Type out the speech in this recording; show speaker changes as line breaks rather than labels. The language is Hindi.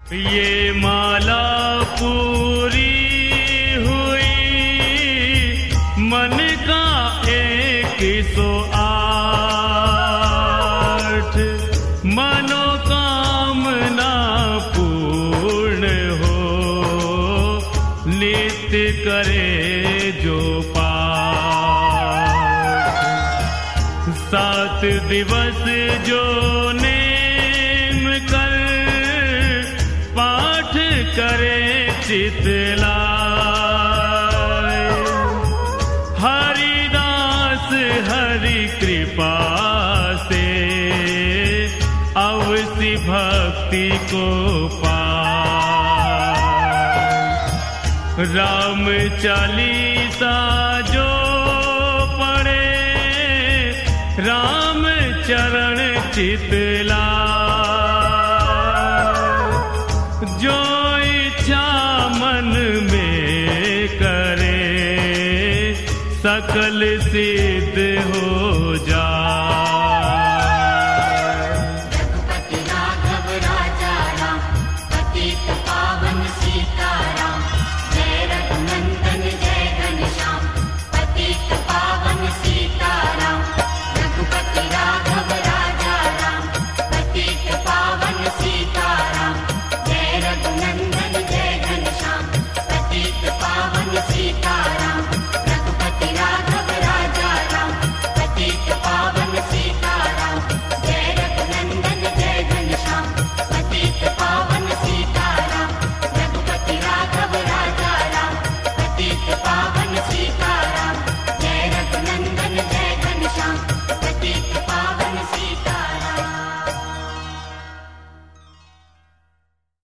ये माला पूरी हुई मन का 108 मनोकामना पूर्ण हो नित्य करे जो पाठ 7 दिवस जो नेम कर पाठ करे चितलाए हरिदास हरि कृपा से अवश्य भक्ति को पाए राम चालीसा जो पढ़े राम चरण चितलाए जो इच्छा मन में करे सकल सिद्ध